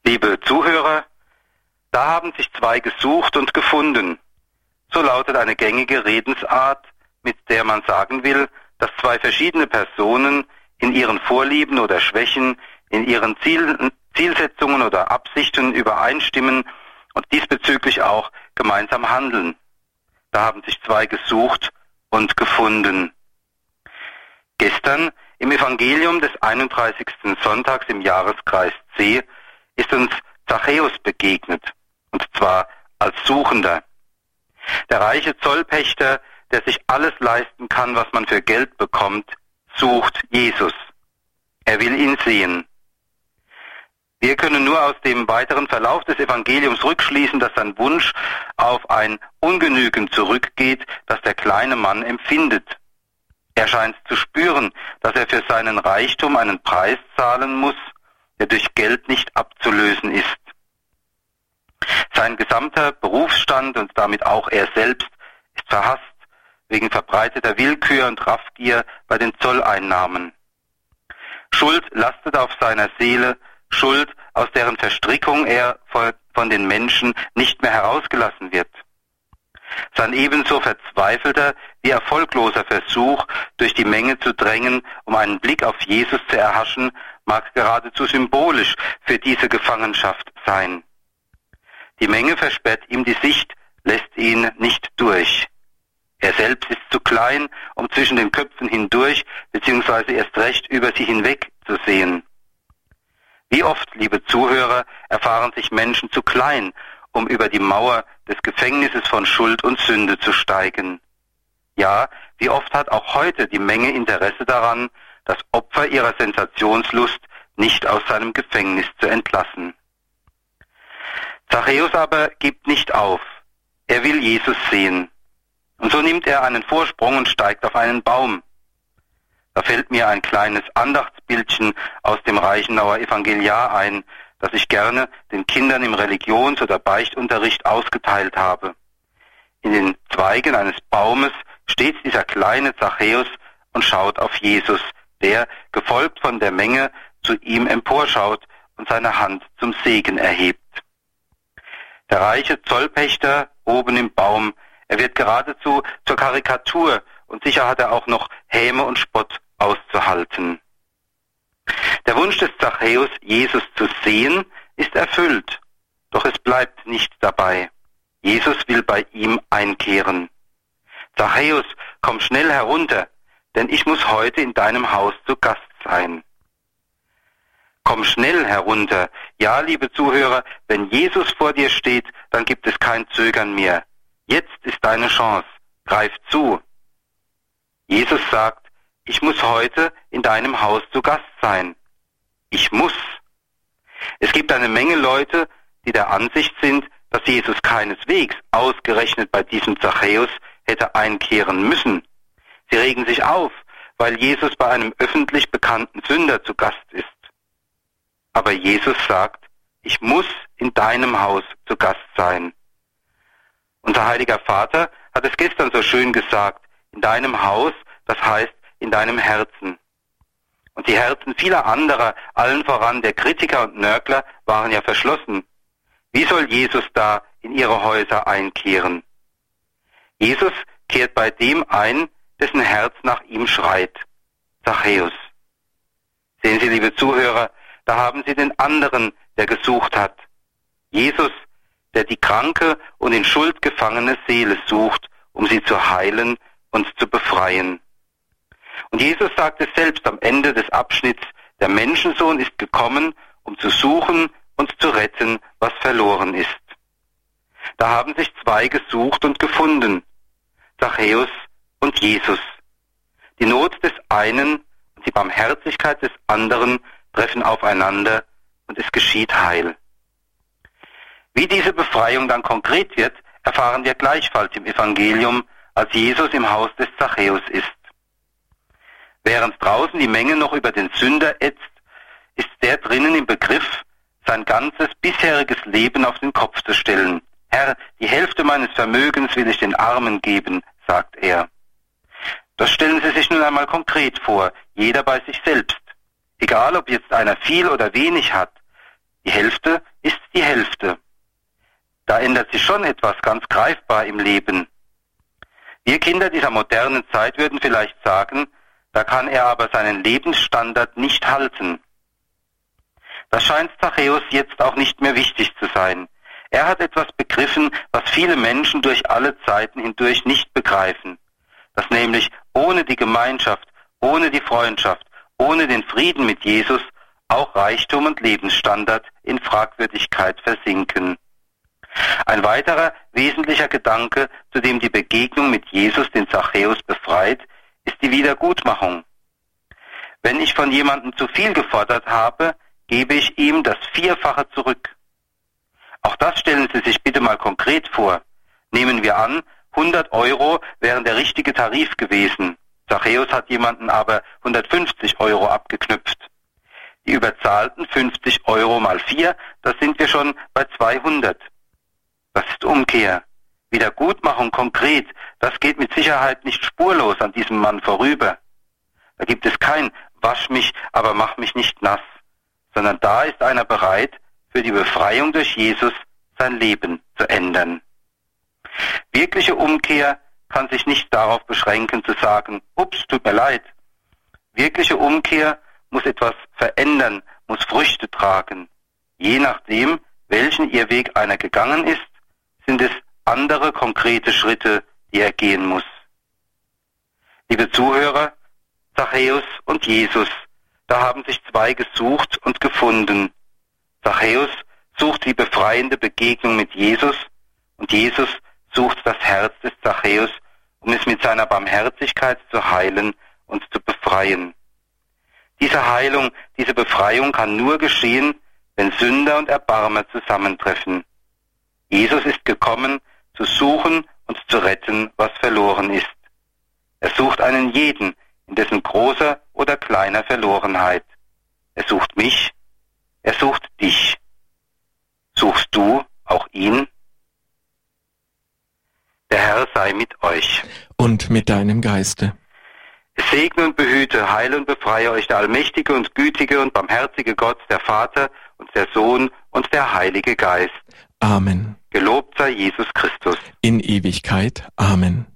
Liebe Zuhörer, da haben sich zwei gesucht und gefunden. So lautet eine gängige Redensart, mit der man sagen will, dass zwei verschiedene Personen in ihren Vorlieben oder Schwächen, in ihren Zielsetzungen oder Absichten übereinstimmen und diesbezüglich auch gemeinsam handeln. Da haben sich zwei gesucht und gefunden. Gestern im Evangelium des 31. Sonntags im Jahreskreis C ist uns Zachäus begegnet, und zwar als Suchender. Der reiche Zollpächter, der sich alles leisten kann, was man für Geld bekommt, sucht Jesus. Er will ihn sehen. Wir können nur aus dem weiteren Verlauf des Evangeliums rückschließen, dass sein Wunsch auf ein Ungenügen zurückgeht, das der kleine Mann empfindet. Er scheint zu spüren, dass er für seinen Reichtum einen Preis zahlen muss, der durch Geld nicht abzulösen ist. Sein gesamter Berufsstand und damit auch er selbst ist verhasst wegen verbreiteter Willkür und Raffgier bei den Zolleinnahmen. Schuld lastet auf seiner Seele, Schuld, aus deren Verstrickung er von den Menschen nicht mehr herausgelassen wird. Sein ebenso verzweifelter wie erfolgloser Versuch, durch die Menge zu drängen, um einen Blick auf Jesus zu erhaschen, mag geradezu symbolisch für diese Gefangenschaft sein. Die Menge versperrt ihm die Sicht, lässt ihn nicht durch. Er selbst ist zu klein, um zwischen den Köpfen hindurch bzw. erst recht über sie hinweg zu sehen. Wie oft, liebe Zuhörer, erfahren sich Menschen zu klein, um über die Mauer des Gefängnisses von Schuld und Sünde zu steigen. Ja, wie oft hat auch heute die Menge Interesse daran, das Opfer ihrer Sensationslust nicht aus seinem Gefängnis zu entlassen. Zachäus aber gibt nicht auf. Er will Jesus sehen. Und so nimmt er einen Vorsprung und steigt auf einen Baum. Da fällt mir ein kleines Andachtsbildchen aus dem Reichenauer Evangeliar ein, das ich gerne den Kindern im Religions- oder Beichtunterricht ausgeteilt habe. In den Zweigen eines Baumes steht dieser kleine Zachäus und schaut auf Jesus, der, gefolgt von der Menge, zu ihm emporschaut und seine Hand zum Segen erhebt. Der reiche Zollpächter oben im Baum, er wird geradezu zur Karikatur und sicher hat er auch noch Häme und Spott auszuhalten. Der Wunsch des Zachäus, Jesus zu sehen, ist erfüllt, doch es bleibt nicht dabei. Jesus will bei ihm einkehren. Zachäus, komm schnell herunter, denn ich muss heute in deinem Haus zu Gast sein. Komm schnell herunter. Ja, liebe Zuhörer, wenn Jesus vor dir steht, dann gibt es kein Zögern mehr. Jetzt ist deine Chance. Greif zu. Jesus sagt, ich muss heute in deinem Haus zu Gast sein. Ich muss. Es gibt eine Menge Leute, die der Ansicht sind, dass Jesus keineswegs ausgerechnet bei diesem Zachäus hätte einkehren müssen. Sie regen sich auf, weil Jesus bei einem öffentlich bekannten Sünder zu Gast ist. Aber Jesus sagt, ich muss in deinem Haus zu Gast sein. Unser heiliger Vater hat es gestern so schön gesagt, in deinem Haus, das heißt in deinem Herzen. Und die Herzen vieler anderer, allen voran der Kritiker und Nörgler, waren ja verschlossen. Wie soll Jesus da in ihre Häuser einkehren? Jesus kehrt bei dem ein, dessen Herz nach ihm schreit. Zachäus. Sehen Sie, liebe Zuhörer, da haben Sie den anderen, der gesucht hat. Jesus, der die kranke und in Schuld gefangene Seele sucht, um sie zu heilen und zu befreien. Und Jesus sagt es selbst am Ende des Abschnitts, der Menschensohn ist gekommen, um zu suchen und zu retten, was verloren ist. Da haben sich zwei gesucht und gefunden, Zachäus und Jesus. Die Not des einen und die Barmherzigkeit des anderen treffen aufeinander und es geschieht Heil. Wie diese Befreiung dann konkret wird, erfahren wir gleichfalls im Evangelium, als Jesus im Haus des Zachäus ist. Während draußen die Menge noch über den Sünder ätzt, ist der drinnen im Begriff, sein ganzes bisheriges Leben auf den Kopf zu stellen. Herr, die Hälfte meines Vermögens will ich den Armen geben, sagt er. Das stellen Sie sich nun einmal konkret vor, jeder bei sich selbst. Egal, ob jetzt einer viel oder wenig hat, Die Hälfte ist die Hälfte. Da ändert sich schon etwas ganz greifbar im Leben. Wir Kinder dieser modernen Zeit würden vielleicht sagen, da kann er aber seinen Lebensstandard nicht halten. Das scheint Zachäus jetzt auch nicht mehr wichtig zu sein. Er hat etwas begriffen, was viele Menschen durch alle Zeiten hindurch nicht begreifen. Dass nämlich ohne die Gemeinschaft, ohne die Freundschaft, ohne den Frieden mit Jesus auch Reichtum und Lebensstandard in Fragwürdigkeit versinken. Ein weiterer wesentlicher Gedanke, zu dem die Begegnung mit Jesus den Zachäus befreit, ist die Wiedergutmachung. Wenn ich von jemandem zu viel gefordert habe, gebe ich ihm das Vierfache zurück. Auch das stellen Sie sich bitte mal konkret vor. Nehmen wir an, 100 € wären der richtige Tarif gewesen. Zachäus hat jemanden aber 150 € abgeknüpft. Die überzahlten 50 € mal 4, das sind wir schon bei 200. Das ist Umkehr. Wiedergutmachung konkret, das geht mit Sicherheit nicht spurlos an diesem Mann vorüber. Da gibt es kein Wasch mich, aber mach mich nicht nass, sondern da ist einer bereit, für die Befreiung durch Jesus sein Leben zu ändern. Wirkliche Umkehr kann sich nicht darauf beschränken zu sagen, ups, tut mir leid. Wirkliche Umkehr muss etwas verändern, muss Früchte tragen. Je nachdem, welchen Irrweg einer gegangen ist, sind es andere konkrete Schritte, die er gehen muss. Liebe Zuhörer, Zachäus und Jesus, da haben sich zwei gesucht und gefunden. Zachäus sucht die befreiende Begegnung mit Jesus und Jesus sucht das Herz des Zachäus, um es mit seiner Barmherzigkeit zu heilen und zu befreien. Diese Heilung, diese Befreiung kann nur geschehen, wenn Sünder und Erbarmer zusammentreffen. Jesus ist gekommen, zu suchen und zu retten, was verloren ist. Er sucht einen jeden, in dessen großer oder kleiner Verlorenheit. Er sucht mich, er sucht dich. Suchst du auch ihn? Der Herr sei mit euch. Und mit deinem Geiste. Es segne und behüte, heile und befreie euch der allmächtige und gütige und barmherzige Gott, der Vater und der Sohn und der Heilige Geist. Amen. Gelobt sei Jesus Christus. In Ewigkeit. Amen.